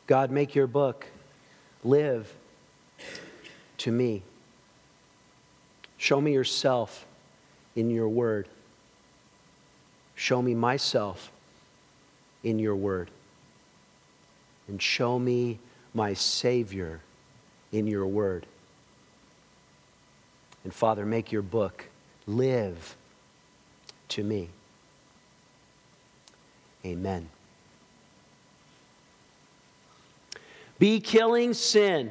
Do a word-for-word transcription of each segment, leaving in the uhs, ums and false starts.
God, make your book live to me. Show me yourself in your word. Show me myself in your word. And show me my Savior in your word. And Father, make your book live to me. Amen. Be killing sin,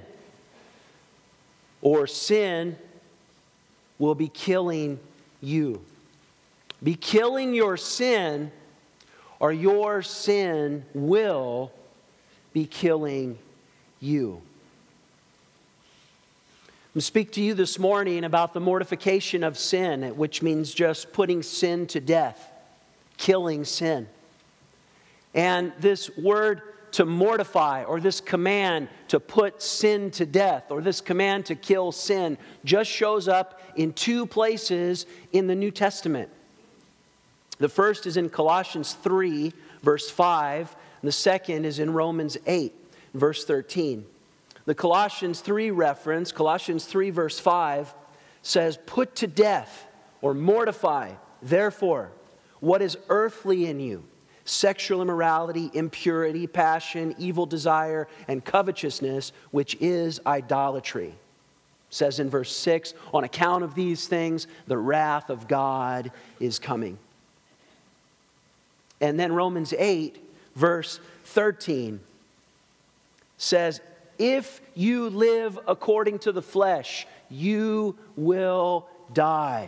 or sin will be killing you. Be killing your sin, or your sin will be killing you. I'm going to speak to you this morning about the mortification of sin, which means just putting sin to death, killing sin. And this word to mortify, or this command to put sin to death, or this command to kill sin, just shows up in two places in the New Testament. The first is in Colossians three, verse five, and the second is in Romans eight, verse thirteen. The Colossians three reference, Colossians three, verse five, says, "Put to death," or mortify, therefore, what is earthly in you, sexual immorality, impurity, passion, evil desire, and covetousness, which is idolatry. It says in verse six, on account of these things, the wrath of God is coming. And then Romans eight, verse thirteen, says, if you live according to the flesh, you will die.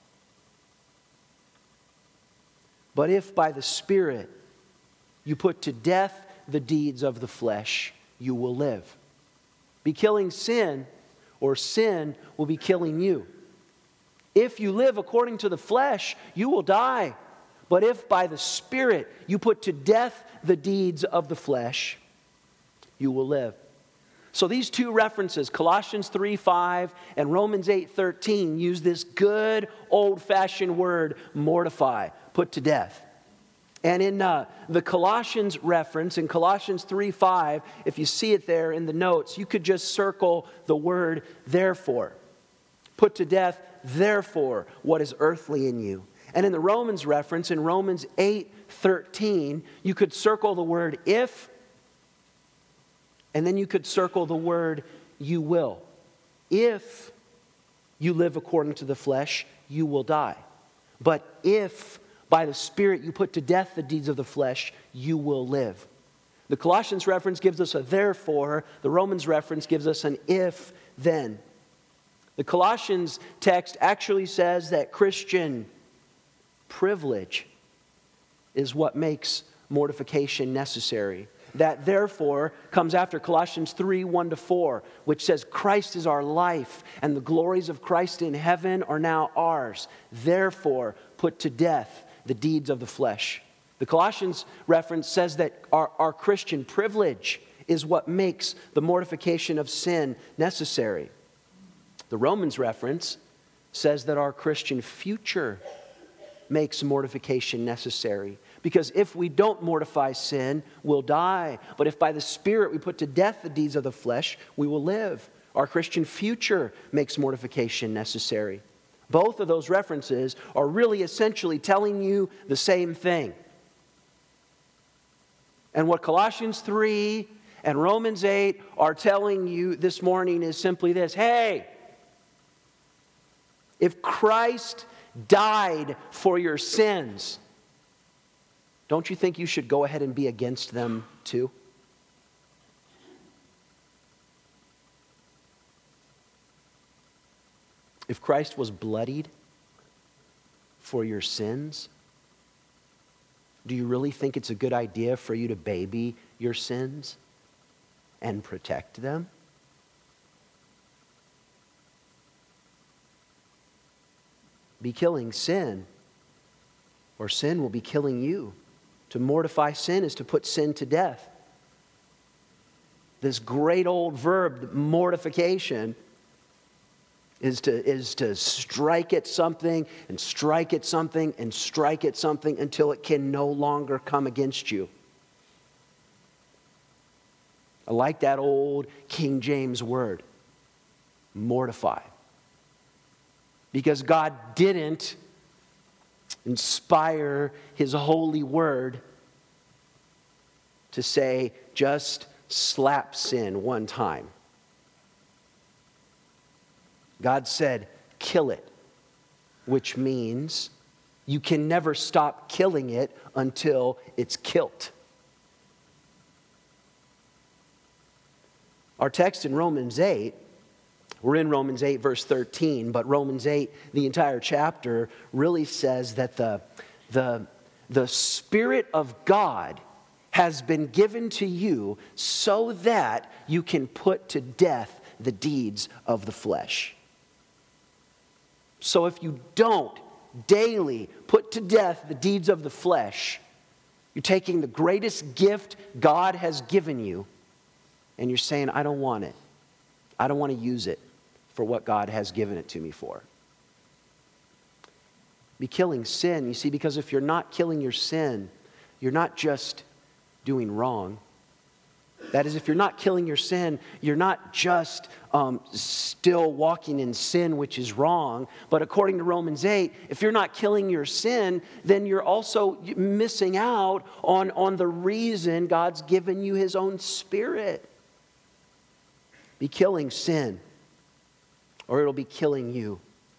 But if by the Spirit you put to death the deeds of the flesh, you will live. Be killing sin, or sin will be killing you. If you live according to the flesh, you will die. But if by the Spirit you put to death the deeds of the flesh, you will live. So these two references, Colossians three five and Romans eight thirteen, use this good old-fashioned word, mortify, put to death. And in uh, the Colossians reference, in Colossians three five, if you see it there in the notes, you could just circle the word therefore. Put to death, therefore, what is earthly in you. And in the Romans reference, in Romans eight thirteen, you could circle the word if, and then you could circle the word you will. If you live according to the flesh, you will die. But if by the Spirit you put to death the deeds of the flesh, you will live. The Colossians reference gives us a therefore. The Romans reference gives us an if then. The Colossians text actually says that Christian privilege is what makes mortification necessary. That therefore comes after Colossians three, one to four, which says Christ is our life, and the glories of Christ in heaven are now ours. Therefore, put to death the deeds of the flesh. The Colossians reference says that our, our Christian privilege is what makes the mortification of sin necessary. The Romans reference says that our Christian future makes mortification necessary. Because if we don't mortify sin, we'll die. But if by the Spirit we put to death the deeds of the flesh, we will live. Our Christian future makes mortification necessary. Both of those references are really essentially telling you the same thing. And what Colossians three and Romans eight are telling you this morning is simply this. Hey, if Christ died for your sins, don't you think you should go ahead and be against them too? If Christ was bloodied for your sins, do you really think it's a good idea for you to baby your sins and protect them? Be killing sin, or sin will be killing you. To mortify sin is to put sin to death. This great old verb, mortification, is to, is to strike at something and strike at something and strike at something until it can no longer come against you. I like that old King James word, mortify. Because God didn't inspire His holy word to say, just slap sin one time. God said, kill it, which means you can never stop killing it until it's killed. Our text in Romans eight, we're in Romans eight, verse thirteen, but Romans eight, the entire chapter, really says that the, the, the Spirit of God has been given to you so that you can put to death the deeds of the flesh. So if you don't daily put to death the deeds of the flesh, you're taking the greatest gift God has given you and you're saying, I don't want it. I don't want to use it for what God has given it to me for. Be killing sin, you see, because if you're not killing your sin, you're not just doing wrong. That is, if you're not killing your sin, you're not just um, still walking in sin, which is wrong. But according to Romans eight, if you're not killing your sin, then you're also missing out on, on the reason God's given you His own Spirit. Be killing sin, or it'll be killing you.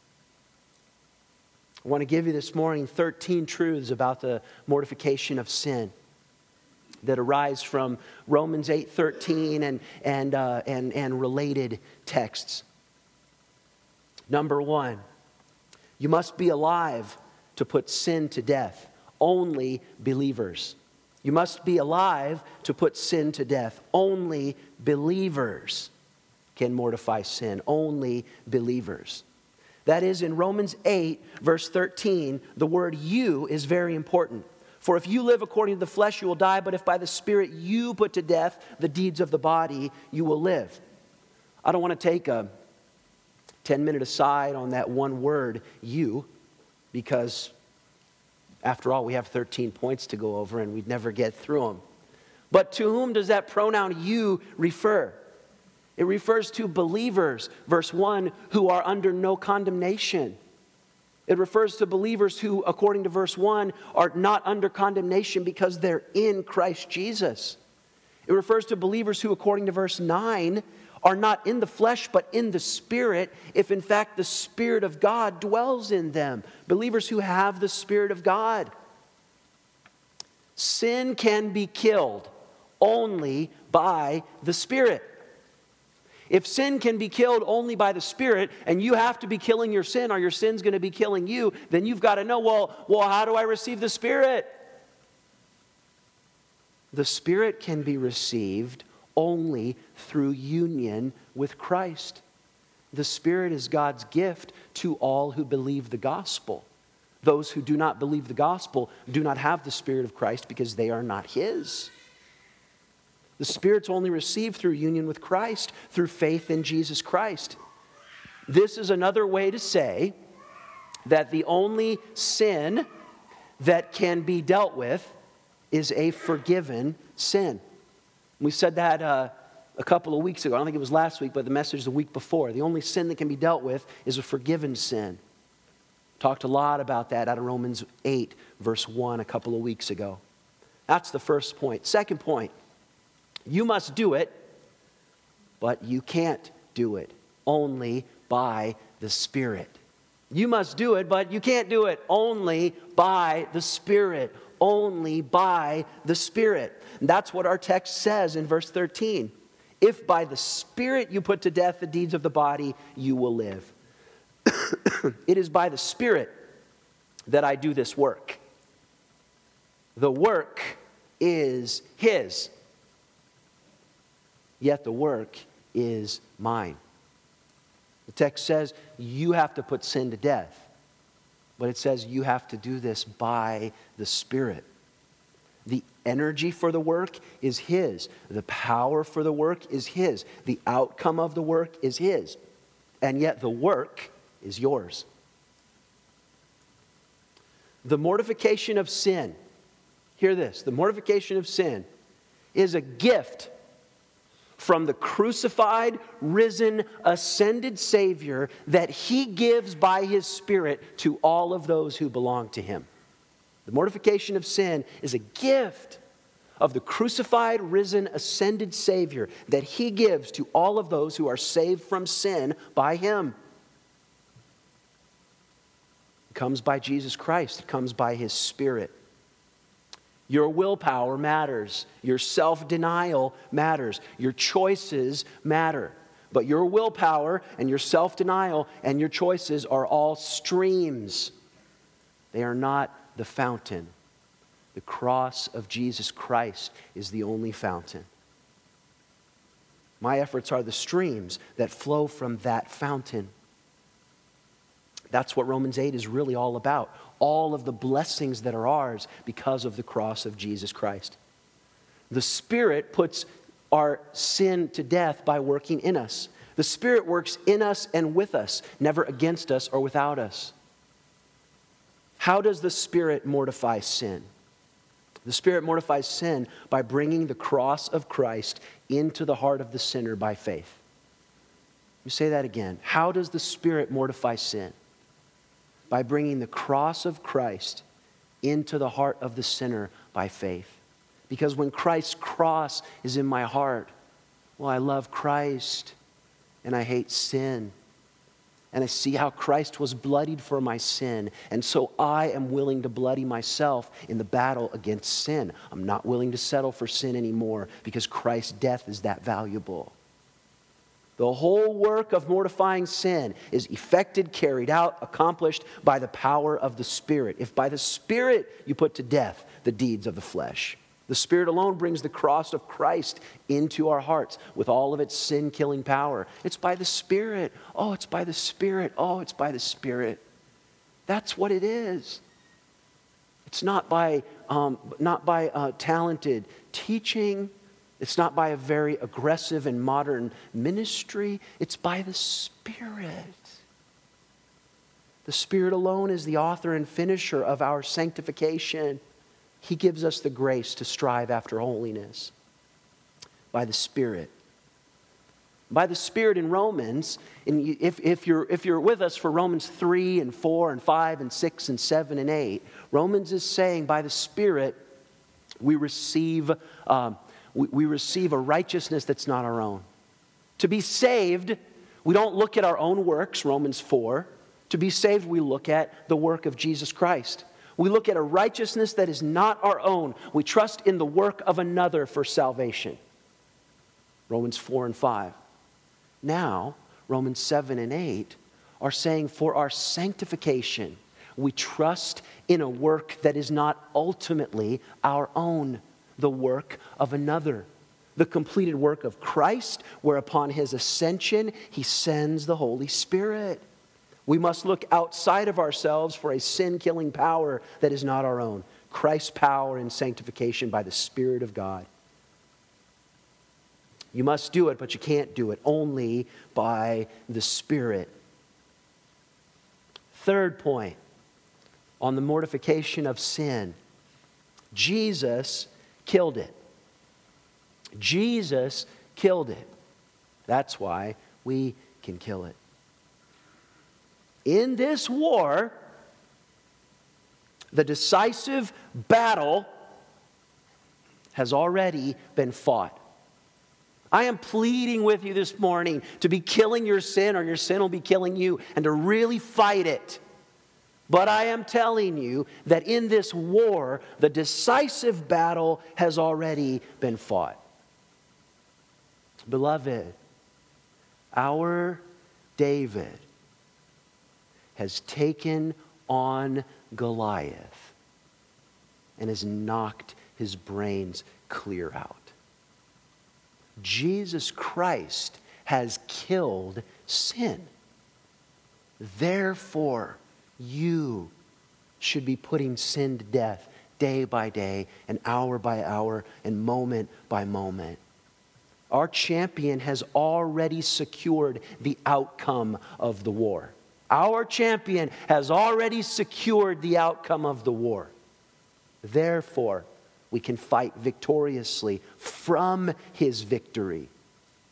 I want to give you this morning thirteen truths about the mortification of sin that arise from Romans eight thirteen and, and, uh, and, and related texts. Number one, you must be alive to put sin to death. Only believers. You must be alive to put sin to death. Only believers can mortify sin. Only believers. That is, in Romans eight, verse thirteen, the word you is very important. For if you live according to the flesh, you will die, but if by the Spirit you put to death the deeds of the body, you will live. I don't want to take a ten-minute aside on that one word, you, because after all, we have thirteen points to go over and we'd never get through them. But to whom does that pronoun you refer? It refers to believers, verse one, who are under no condemnation. It refers to believers who, according to verse one, are not under condemnation because they're in Christ Jesus. It refers to believers who, according to verse nine, are not in the flesh but in the Spirit, if in fact the Spirit of God dwells in them. Believers who have the Spirit of God. Sin can be killed only by the Spirit. If sin can be killed only by the Spirit, and you have to be killing your sin or your sin's going to be killing you, then you've got to know, well, well, how do I receive the Spirit? The Spirit can be received only through union with Christ. The Spirit is God's gift to all who believe the gospel. Those who do not believe the gospel do not have the Spirit of Christ because they are not His. The Spirit's only received through union with Christ, through faith in Jesus Christ. This is another way to say that the only sin that can be dealt with is a forgiven sin. We said that uh, a couple of weeks ago. I don't think it was last week, but the message the week before. The only sin that can be dealt with is a forgiven sin. Talked a lot about that out of Romans eight, verse one, a couple of weeks ago. That's the first point. Second point. You must do it, but you can't do it only by the Spirit. You must do it, but you can't do it only by the Spirit. Only by the Spirit. And that's what our text says in verse thirteen. If by the Spirit you put to death the deeds of the body, you will live. It is by the Spirit that I do this work. The work is His. Yet the work is mine. The text says you have to put sin to death. But it says you have to do this by the Spirit. The energy for the work is His. The power for the work is His. The outcome of the work is His. And yet the work is yours. The mortification of sin, hear this, the mortification of sin is a gift from the crucified, risen, ascended Savior that he gives by his Spirit to all of those who belong to him. The mortification of sin is a gift of the crucified, risen, ascended Savior that he gives to all of those who are saved from sin by him. It comes by Jesus Christ. It comes by his Spirit. Your willpower matters. Your self-denial matters. Your choices matter. But your willpower and your self-denial and your choices are all streams. They are not the fountain. The cross of Jesus Christ is the only fountain. My efforts are the streams that flow from that fountain. That's what Romans eight is really all about. All of the blessings that are ours because of the cross of Jesus Christ. The Spirit puts our sin to death by working in us. The Spirit works in us and with us, never against us or without us. How does the Spirit mortify sin? The Spirit mortifies sin by bringing the cross of Christ into the heart of the sinner by faith. Let me say that again. How does the Spirit mortify sin? By bringing the cross of Christ into the heart of the sinner by faith. Because when Christ's cross is in my heart, well, I love Christ and I hate sin. And I see how Christ was bloodied for my sin. And so I am willing to bloody myself in the battle against sin. I'm not willing to settle for sin anymore because Christ's death is that valuable. The whole work of mortifying sin is effected, carried out, accomplished by the power of the Spirit. If by the Spirit you put to death the deeds of the flesh. The Spirit alone brings the cross of Christ into our hearts with all of its sin-killing power. It's by the Spirit. Oh, it's by the Spirit. Oh, it's by the Spirit. That's what it is. It's not by, um, not by uh, talented teaching. It's not by a very aggressive and modern ministry. It's by the Spirit. The Spirit alone is the author and finisher of our sanctification. He gives us the grace to strive after holiness by the Spirit. By the Spirit in Romans, and if, if, you're, if you're with us for Romans three and four and five and six and seven and eight, Romans is saying by the Spirit we receive, um, we, we receive a righteousness that's not our own. To be saved, we don't look at our own works, Romans four. To be saved, we look at the work of Jesus Christ. We look at a righteousness that is not our own. We trust in the work of another for salvation. Romans four and five. Now, Romans seven and eight are saying for our sanctification, we trust in a work that is not ultimately our own, the work of another. The completed work of Christ, where upon his ascension, he sends the Holy Spirit. We must look outside of ourselves for a sin-killing power that is not our own. Christ's power in sanctification by the Spirit of God. You must do it, but you can't do it only by the Spirit. Third point on the mortification of sin. Jesus killed it. Jesus killed it. That's why we can kill it. In this war, the decisive battle has already been fought. I am pleading with you this morning to be killing your sin, or your sin will be killing you, and to really fight it. But I am telling you that in this war, the decisive battle has already been fought. Beloved, our David has taken on Goliath and has knocked his brains clear out. Jesus Christ has killed sin. Therefore, you should be putting sin to death day by day and hour by hour and moment by moment. Our champion has already secured the outcome of the war. Our champion has already secured the outcome of the war. Therefore, we can fight victoriously from his victory.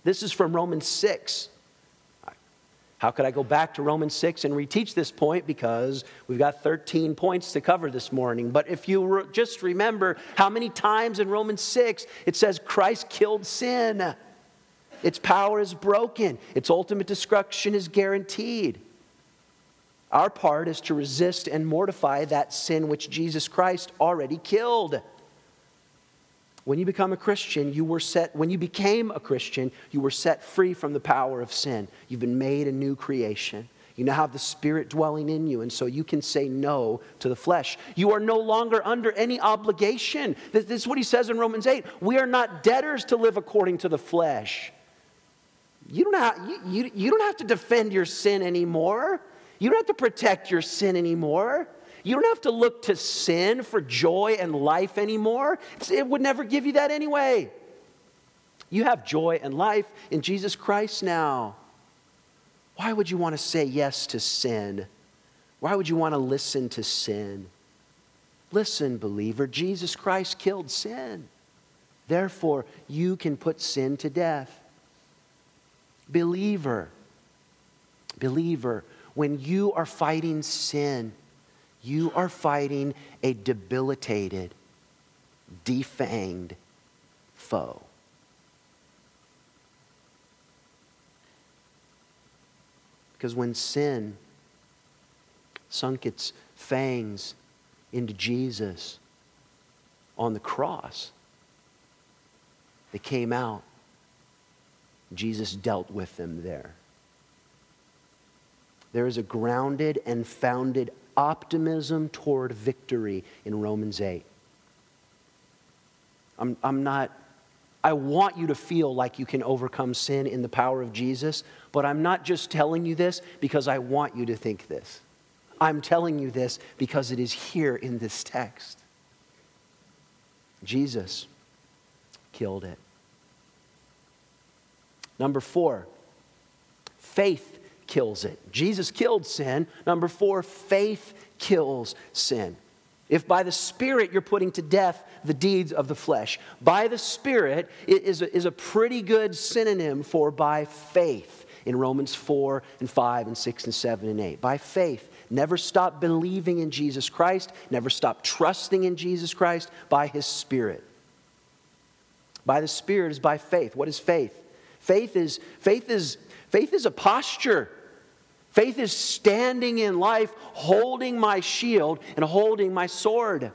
This is from Romans six. How could I go back to Romans six and reteach this point? Because we've got thirteen points to cover this morning. But if you re- just remember how many times in Romans six it says Christ killed sin. Its power is broken. Its ultimate destruction is guaranteed. Our part is to resist and mortify that sin which Jesus Christ already killed. When you become a Christian, you were set, when you became a Christian, you were set free from the power of sin. You've been made a new creation. You now have the Spirit dwelling in you, and so you can say no to the flesh. You are no longer under any obligation. This, this is what he says in Romans eight. We are not debtors to live according to the flesh. You don't have, you, you, you don't have to defend your sin anymore. You don't have to protect your sin anymore. You don't have to look to sin for joy and life anymore. It would never give you that anyway. You have joy and life in Jesus Christ now. Why would you want to say yes to sin? Why would you want to listen to sin? Listen, believer, Jesus Christ killed sin. Therefore, you can put sin to death. Believer, believer, when you are fighting sin, you are fighting a debilitated, defanged foe. Because when sin sunk its fangs into Jesus on the cross, they came out. Jesus dealt with them there. There is a grounded and founded optimism toward victory in Romans eight. I'm, I'm not, I want you to feel like you can overcome sin in the power of Jesus, but I'm not just telling you this because I want you to think this. I'm telling you this because it is here in this text. Jesus killed it. Number four, faith kills it. Jesus killed sin. Number four, faith kills sin. If by the Spirit you're putting to death the deeds of the flesh, by the Spirit it is a, is a pretty good synonym for by faith in Romans four and five and six and seven and eight. By faith. Never stop believing in Jesus Christ. Never stop trusting in Jesus Christ by His Spirit. By the Spirit is by faith. What is faith? Faith is, faith is, faith is a posture. Faith is standing in life, holding my shield and holding my sword.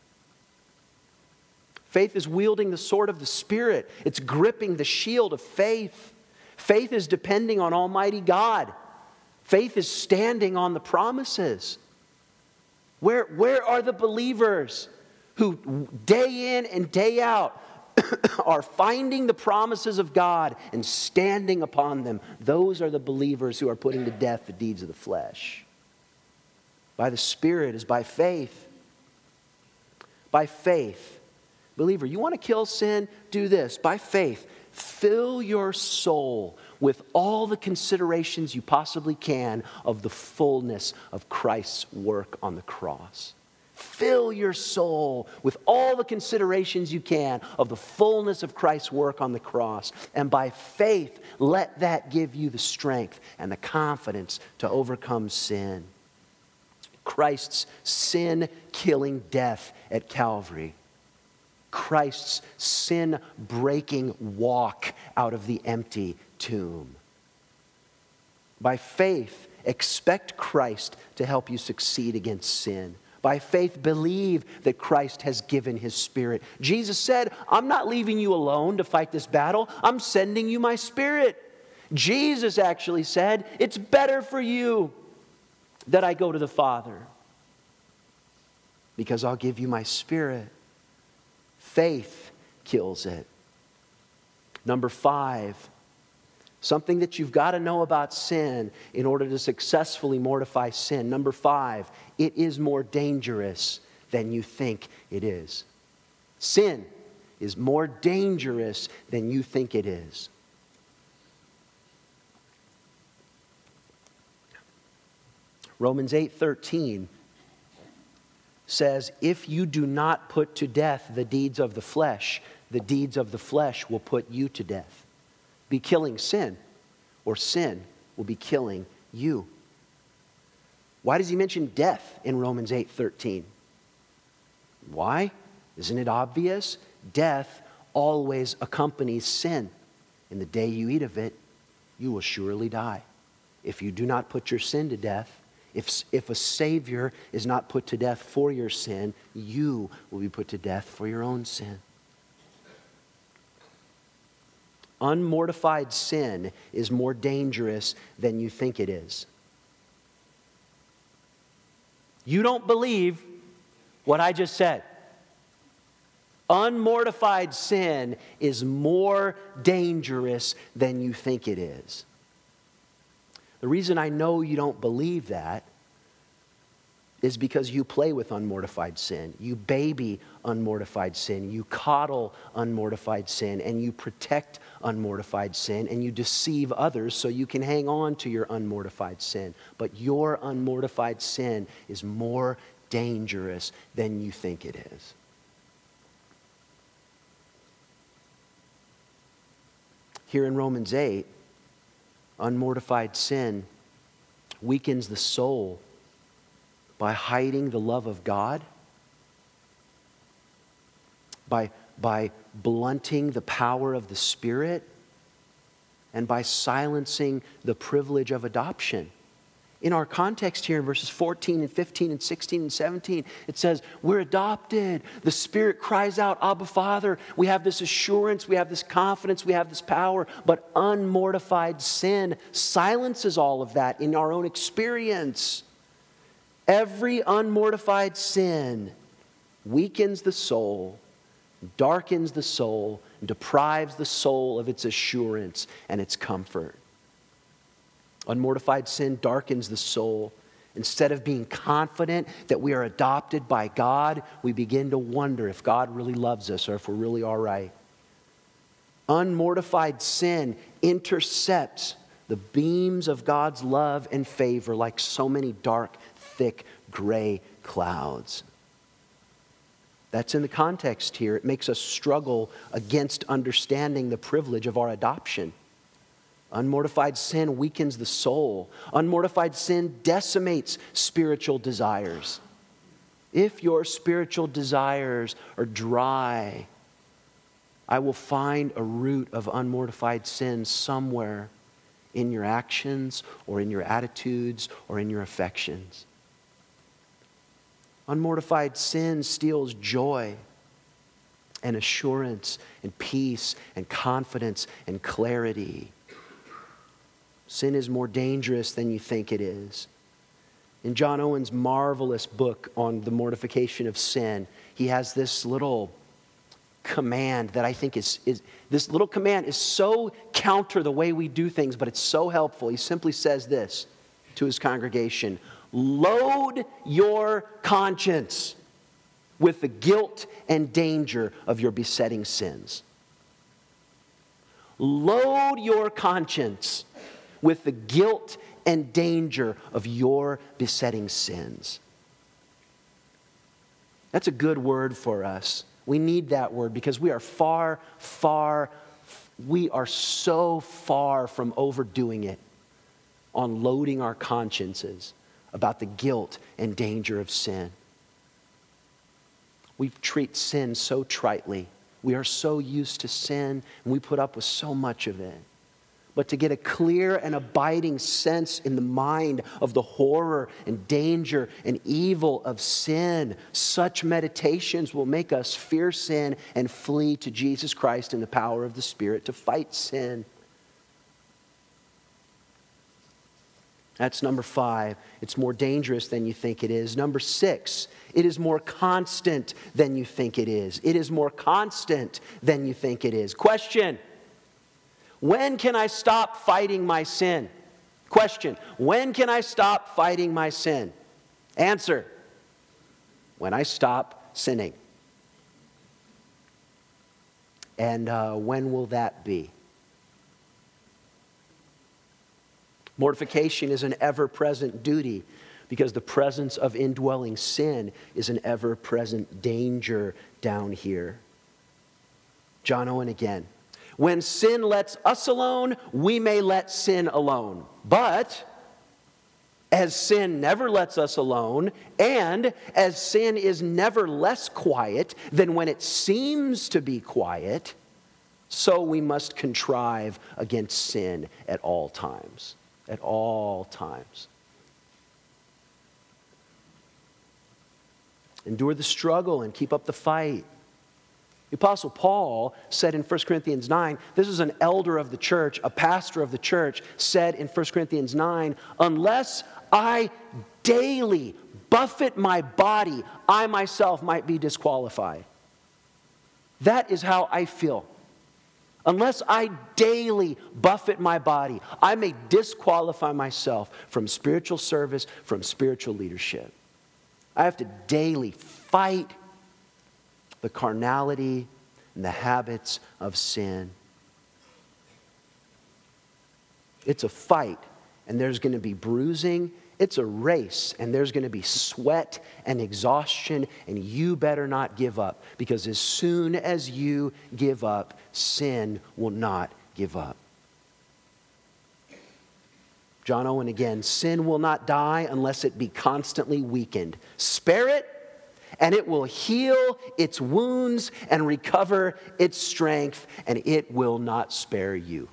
Faith is wielding the sword of the Spirit. It's gripping the shield of faith. Faith is depending on Almighty God. Faith is standing on the promises. Where, where are the believers who day in and day out are finding the promises of God and standing upon them? Those are the believers who are putting to death the deeds of the flesh. By the Spirit is by faith. By faith. Believer, you want to kill sin? Do this. By faith, fill your soul with all the considerations you possibly can of the fullness of Christ's work on the cross. Fill your soul with all the considerations you can of the fullness of Christ's work on the cross. And by faith, let that give you the strength and the confidence to overcome sin. Christ's sin-killing death at Calvary. Christ's sin-breaking walk out of the empty tomb. By faith, expect Christ to help you succeed against sin. By faith, believe that Christ has given His Spirit. Jesus said, I'm not leaving you alone to fight this battle. I'm sending you my Spirit. Jesus actually said, it's better for you that I go to the Father, because I'll give you my Spirit. Faith kills it. Number five, something that you've got to know about sin in order to successfully mortify sin. Number five, it is more dangerous than you think it is. Sin is more dangerous than you think it is. Romans eight thirteen says, if you do not put to death the deeds of the flesh, the deeds of the flesh will put you to death. be killing sin, or sin will be killing you. Why does he mention death in Romans eight thirteen? Why? Isn't it obvious? Death always accompanies sin. In the day you eat of it, you will surely die. If you do not put your sin to death, if, if a Savior is not put to death for your sin, you will be put to death for your own sin. Unmortified sin is more dangerous than you think it is. You don't believe what I just said. Unmortified sin is more dangerous than you think it is. The reason I know you don't believe that is because you play with unmortified sin. You baby unmortified sin. You coddle unmortified sin. And you protect unmortified sin. And you deceive others so you can hang on to your unmortified sin. But your unmortified sin is more dangerous than you think it is. Here in Romans eight, unmortified sin weakens the soul by hiding the love of God, by, by blunting the power of the Spirit, and by silencing the privilege of adoption. In our context here in verses fourteen and fifteen and sixteen and seventeen, it says, we're adopted. The Spirit cries out, Abba, Father. We have this assurance, we have this confidence, we have this power. But unmortified sin silences all of that in our own experience. Every unmortified sin weakens the soul, darkens the soul, and deprives the soul of its assurance and its comfort. Unmortified sin darkens the soul. Instead of being confident that we are adopted by God, we begin to wonder if God really loves us or if we're really all right. Unmortified sin intercepts the beams of God's love and favor like so many dark, thick, gray clouds. That's in the context here. It makes us struggle against understanding the privilege of our adoption. Unmortified sin weakens the soul. Unmortified sin decimates spiritual desires. If your spiritual desires are dry, I will find a root of unmortified sin somewhere in your actions or in your attitudes or in your affections. Unmortified sin steals joy and assurance and peace and confidence and clarity. Sin is more dangerous than you think it is. In John Owen's marvelous book on the mortification of sin, he has this little command that I think is, is this little command is so counter the way we do things, but it's so helpful. He simply says this to his congregation: load your conscience with the guilt and danger of your besetting sins. Load your conscience with the guilt and danger of your besetting sins. That's a good word for us. We need that word because we are far, far, we are so far from overdoing it on loading our consciences about the guilt and danger of sin. We treat sin so tritely. We are so used to sin and we put up with so much of it. But to get a clear and abiding sense in the mind of the horror and danger and evil of sin, such meditations will make us fear sin and flee to Jesus Christ in the power of the Spirit to fight sin. That's number five. It's more dangerous than you think it is. Number six, it is more constant than you think it is. It is more constant than you think it is. Question: when can I stop fighting my sin? Question: when can I stop fighting my sin? Answer: when I stop sinning. And uh, when will that be? Mortification is an ever-present duty because the presence of indwelling sin is an ever-present danger down here. John Owen again. When sin lets us alone, we may let sin alone. But as sin never lets us alone, and as sin is never less quiet than when it seems to be quiet, so we must contrive against sin at all times. At all times. Endure the struggle and keep up the fight. The Apostle Paul said in First Corinthians nine, this is an elder of the church, a pastor of the church, said in First Corinthians nine, unless I daily buffet my body, I myself might be disqualified. That is how I feel. Unless I daily buffet my body, I may disqualify myself from spiritual service, from spiritual leadership. I have to daily fight the carnality and the habits of sin. It's a fight, and there's going to be bruising. It's a race, and there's going to be sweat and exhaustion, and you better not give up, because as soon as you give up, sin will not give up. John Owen again, sin will not die unless it be constantly weakened. Spare it, and it will heal its wounds and recover its strength, and it will not spare you.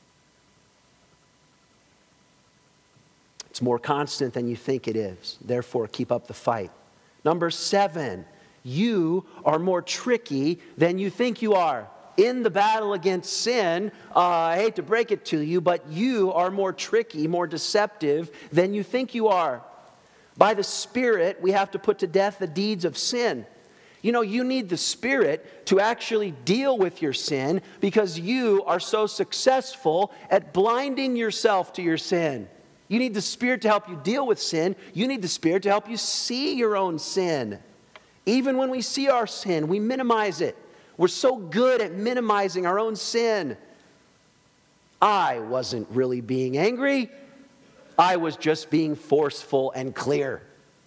It's more constant than you think it is. Therefore, keep up the fight. Number seven, you are more tricky than you think you are. In the battle against sin, uh, I hate to break it to you, but you are more tricky, more deceptive than you think you are. By the Spirit, we have to put to death the deeds of sin. You know, you need the Spirit to actually deal with your sin because you are so successful at blinding yourself to your sin. You need the Spirit to help you deal with sin. You need the Spirit to help you see your own sin. Even when we see our sin, we minimize it. We're so good at minimizing our own sin. I wasn't really being angry. I was just being forceful and clear.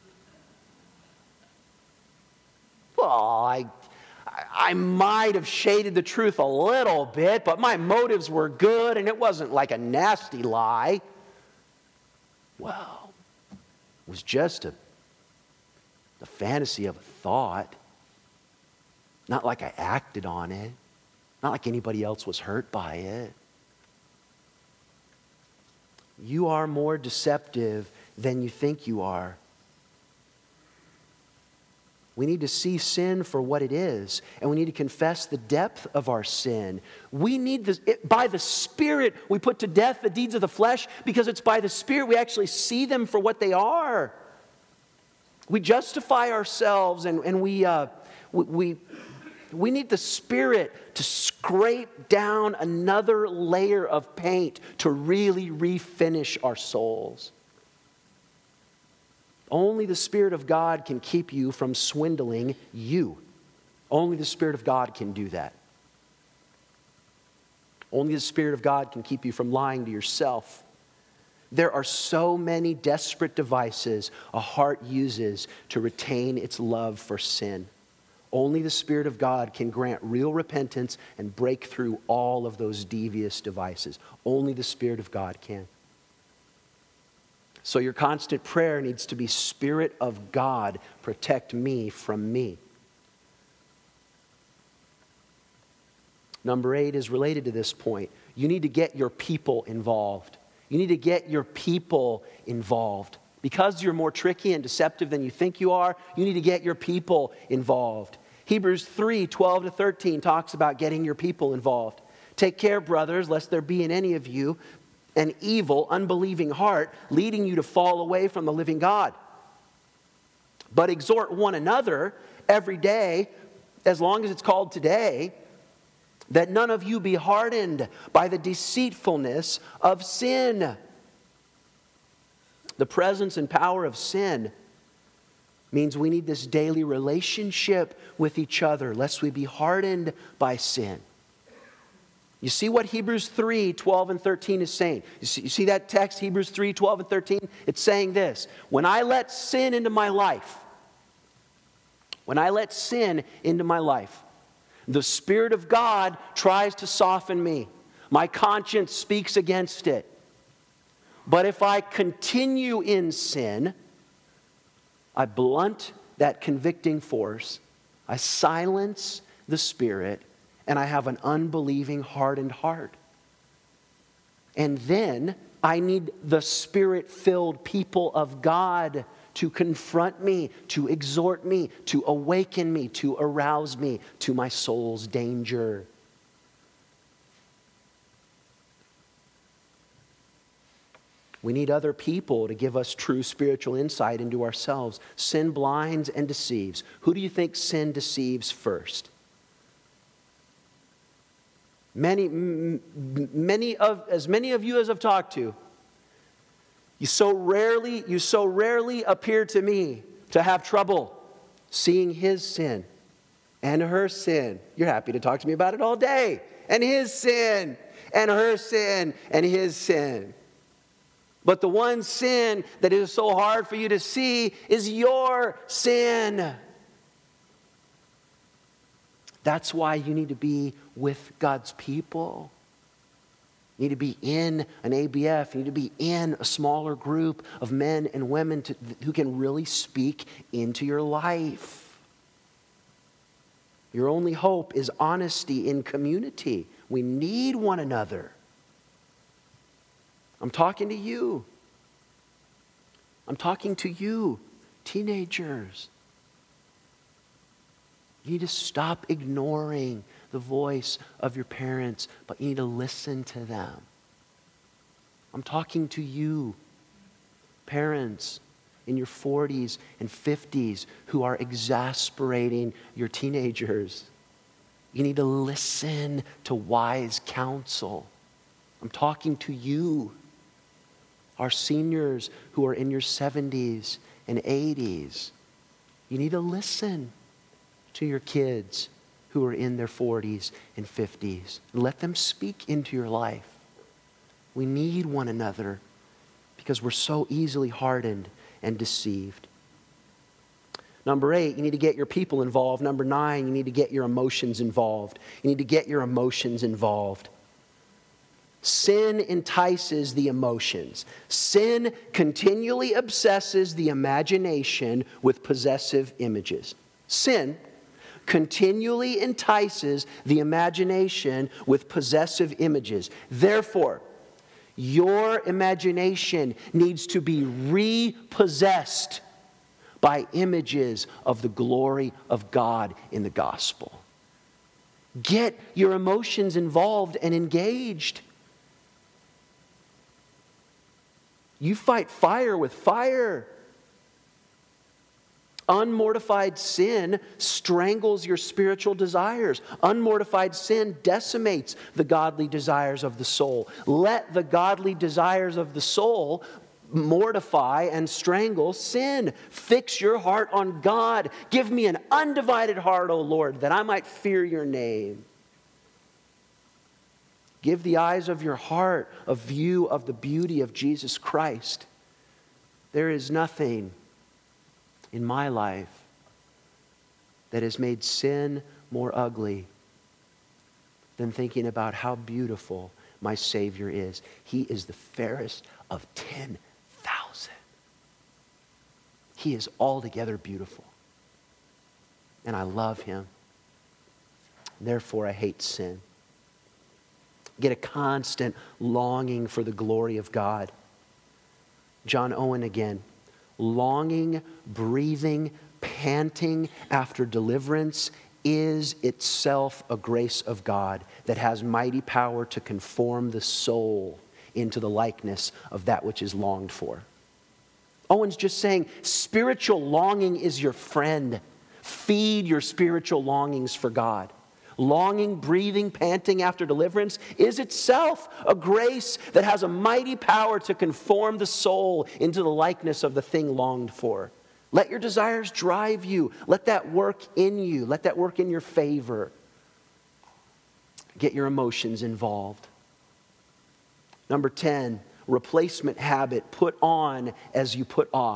Well, I, I might have shaded the truth a little bit, but my motives were good and it wasn't like a nasty lie. Well, it was just a, a fantasy of a thought. Not like I acted on it. Not like anybody else was hurt by it. You are more deceptive than you think you are. We need to see sin for what it is, and we need to confess the depth of our sin. We need this, it, by the Spirit, we put to death the deeds of the flesh, because it's by the Spirit we actually see them for what they are. We justify ourselves, and, and we, uh, we, we, we need the Spirit to scrape down another layer of paint to really refinish our souls. Only the Spirit of God can keep you from swindling you. Only the Spirit of God can do that. Only the Spirit of God can keep you from lying to yourself. There are so many desperate devices a heart uses to retain its love for sin. Only the Spirit of God can grant real repentance and break through all of those devious devices. Only the Spirit of God can. So your constant prayer needs to be, Spirit of God, protect me from me. Number eight is related to this point. You need to get your people involved. You need to get your people involved. Because you're more tricky and deceptive than you think you are, you need to get your people involved. Hebrews three, twelve to thirteen talks about getting your people involved. Take care, brothers, lest there be in any of you an evil, unbelieving heart, leading you to fall away from the living God. But exhort one another every day, as long as it's called today, that none of you be hardened by the deceitfulness of sin. The presence and power of sin means we need this daily relationship with each other, lest we be hardened by sin. You see what Hebrews three, twelve and thirteen is saying? You see, you see that text, Hebrews three, twelve and thirteen? It's saying this: when I let sin into my life, when I let sin into my life, The Spirit of God tries to soften me. My conscience speaks against it. But if I continue in sin, I blunt that convicting force, I silence the Spirit, and I have an unbelieving, hardened heart. And then I need the Spirit-filled people of God to confront me, to exhort me, to awaken me, to arouse me to my soul's danger. We need other people to give us true spiritual insight into ourselves. Sin blinds and deceives. Who do you think sin deceives first? Many, m- many of, as many of you as I've talked to, you so rarely, you so rarely appear to me to have trouble seeing his sin and her sin. You're happy to talk to me about it all day. And his sin and her sin and his sin. But the one sin that is so hard for you to see is your sin. That's why you need to be with God's people. You need to be in an A B F. You need to be in a smaller group of men and women to, who can really speak into your life. Your only hope is honesty in community. We need one another. I'm talking to you. I'm talking to you, teenagers. You need to stop ignoring the voice of your parents, but you need to listen to them. I'm talking to you, parents in your forties and fifties who are exasperating your teenagers. You need to listen to wise counsel. I'm talking to you, our seniors who are in your seventies and eighties. You need to listen to your kids who are in their forties and fifties. Let them speak into your life. We need one another because we're so easily hardened and deceived. Number eight, you need to get your people involved. Number nine, you need to get your emotions involved. You need to get your emotions involved. Sin entices the emotions. Sin continually obsesses the imagination with possessive images. Sin continually entices the imagination with possessive images. Therefore, your imagination needs to be repossessed by images of the glory of God in the gospel. Get your emotions involved and engaged. You fight fire with fire. Unmortified sin strangles your spiritual desires. Unmortified sin decimates the godly desires of the soul. Let the godly desires of the soul mortify and strangle sin. Fix your heart on God. Give me an undivided heart, O Lord, that I might fear your name. Give the eyes of your heart a view of the beauty of Jesus Christ. There is nothing in my life that has made sin more ugly than thinking about how beautiful my Savior is. He is the fairest of ten thousand. He is altogether beautiful. And I love him. Therefore, I hate sin. Get a constant longing for the glory of God. John Owen again. Longing, breathing, panting after deliverance is itself a grace of God that has mighty power to conform the soul into the likeness of that which is longed for. Owen's just saying, spiritual longing is your friend. Feed your spiritual longings for God. Longing, breathing, panting after deliverance is itself a grace that has a mighty power to conform the soul into the likeness of the thing longed for. Let your desires drive you. Let that work in you. Let that work in your favor. Get your emotions involved. Number ten, replacement habit. Put on as you put off.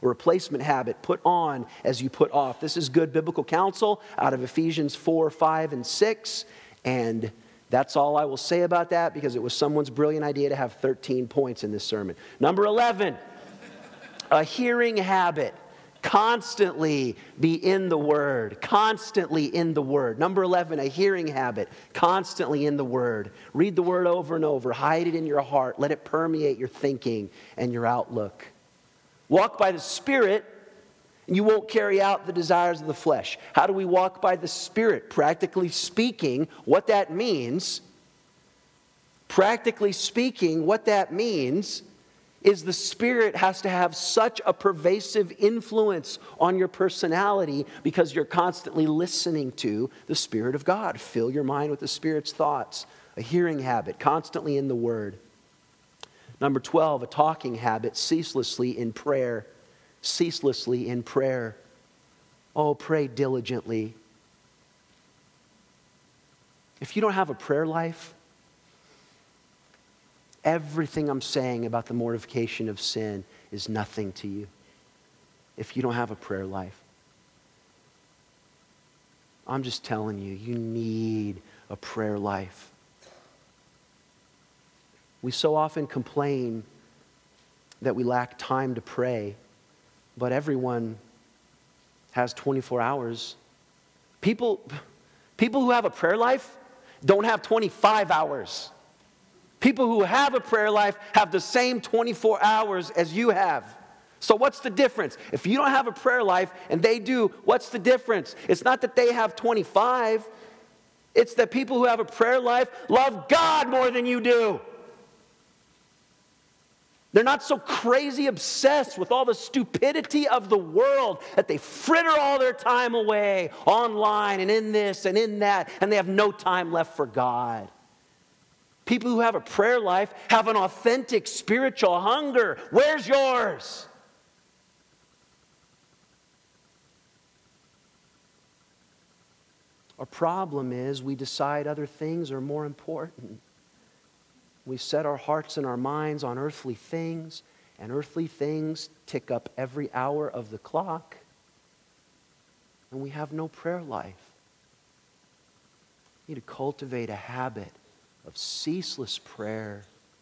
A replacement habit, put on as you put off. This is good biblical counsel out of Ephesians four, five, and six. And that's all I will say about that because it was someone's brilliant idea to have thirteen points in this sermon. Number eleven, a hearing habit. Constantly be in the Word. Constantly in the Word. Number eleven, a hearing habit. Constantly in the Word. Read the Word over and over. Hide it in your heart. Let it permeate your thinking and your outlook. Walk by the Spirit, and you won't carry out the desires of the flesh. How do we walk by the Spirit? Practically speaking, what that means, practically speaking, what that means is the Spirit has to have such a pervasive influence on your personality because you're constantly listening to the Spirit of God. Fill your mind with the Spirit's thoughts. A hearing habit, constantly in the Word. Number twelve, a talking habit, ceaselessly in prayer. Ceaselessly in prayer. Oh, pray diligently. If you don't have a prayer life, everything I'm saying about the mortification of sin is nothing to you if you don't have a prayer life. I'm just telling you, you need a prayer life. We so often complain that we lack time to pray, but everyone has twenty-four hours. People, people who have a prayer life don't have twenty-five hours. People who have a prayer life have the same twenty-four hours as you have. So what's the difference? If you don't have a prayer life and they do, what's the difference? It's not that they have twenty-five. It's that people who have a prayer life love God more than you do. They're not so crazy obsessed with all the stupidity of the world that they fritter all their time away online and in this and in that, and they have no time left for God. People who have a prayer life have an authentic spiritual hunger. Where's yours? Our problem is we decide other things are more important. We set our hearts and our minds on earthly things, and earthly things tick up every hour of the clock, and we have no prayer life. We need to cultivate a habit of ceaseless prayer.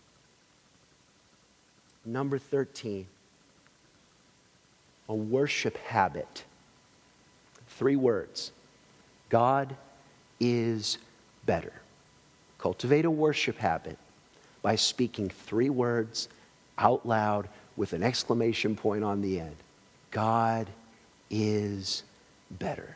Number thirteen, a worship habit. Three words. God is better. Cultivate a worship habit by speaking three words out loud with an exclamation point on the end. God is better.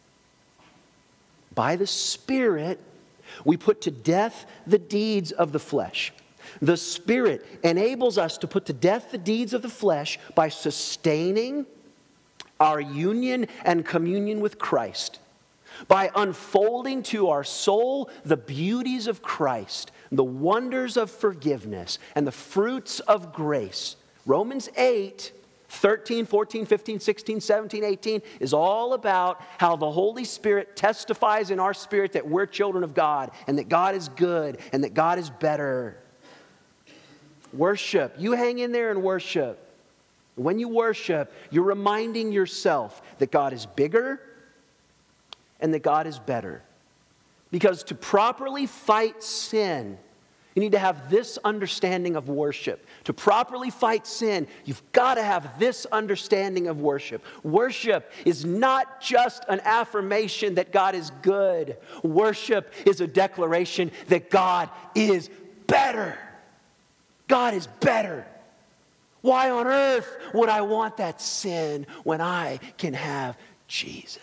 By the Spirit, we put to death the deeds of the flesh. The Spirit enables us to put to death the deeds of the flesh by sustaining our union and communion with Christ, by unfolding to our soul the beauties of Christ, the wonders of forgiveness, and the fruits of grace. Romans eight, thirteen, fourteen, fifteen, sixteen, seventeen, eighteen is all about how the Holy Spirit testifies in our spirit that we're children of God and that God is good and that God is better. Worship. You hang in there and worship. When you worship, you're reminding yourself that God is bigger and that God is better. Because to properly fight sin, you need to have this understanding of worship. To properly fight sin, you've got to have this understanding of worship. Worship is not just an affirmation that God is good. Worship is a declaration that God is better. God is better. Why on earth would I want that sin when I can have Jesus?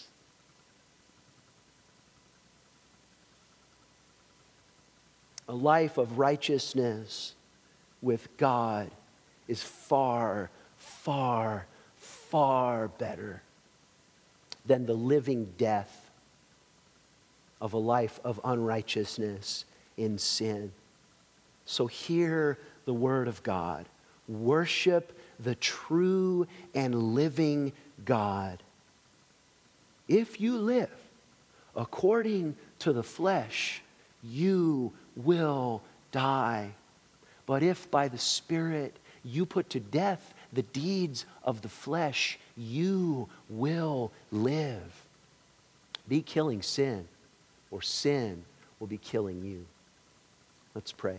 A life of righteousness with God is far, far, far better than the living death of a life of unrighteousness in sin. So hear the word of God. Worship the true and living God. If you live according to the flesh, you will die. But if by the Spirit you put to death the deeds of the flesh, you will live. Be killing sin, or sin will be killing you. Let's pray.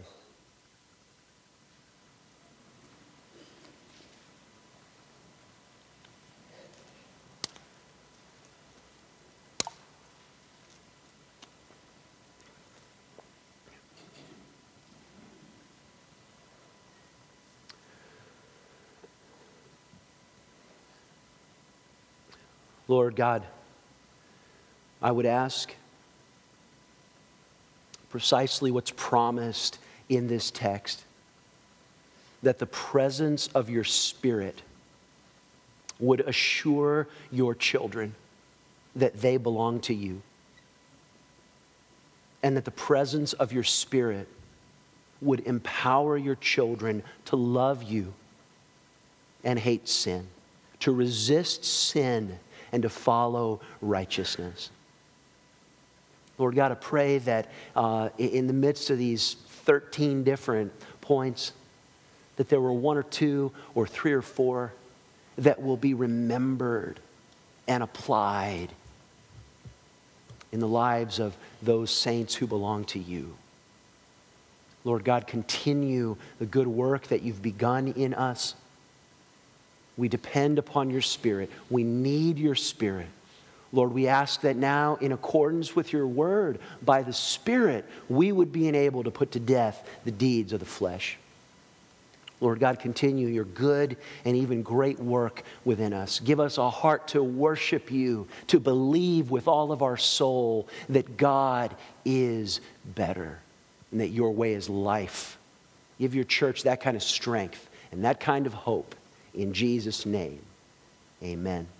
Lord God, I would ask precisely what's promised in this text, that the presence of your Spirit would assure your children that they belong to you, and that the presence of your Spirit would empower your children to love you and hate sin, to resist sin and to follow righteousness. Lord God, I pray that uh, in the midst of these thirteen different points, that there were one or two or three or four that will be remembered and applied in the lives of those saints who belong to you. Lord God, continue the good work that you've begun in us. We depend upon your Spirit. We need your Spirit. Lord, we ask that now, in accordance with your word, by the Spirit, we would be enabled to put to death the deeds of the flesh. Lord God, continue your good and even great work within us. Give us a heart to worship you, to believe with all of our soul that God is better and that your way is life. Give your church that kind of strength and that kind of hope. In Jesus' name, amen.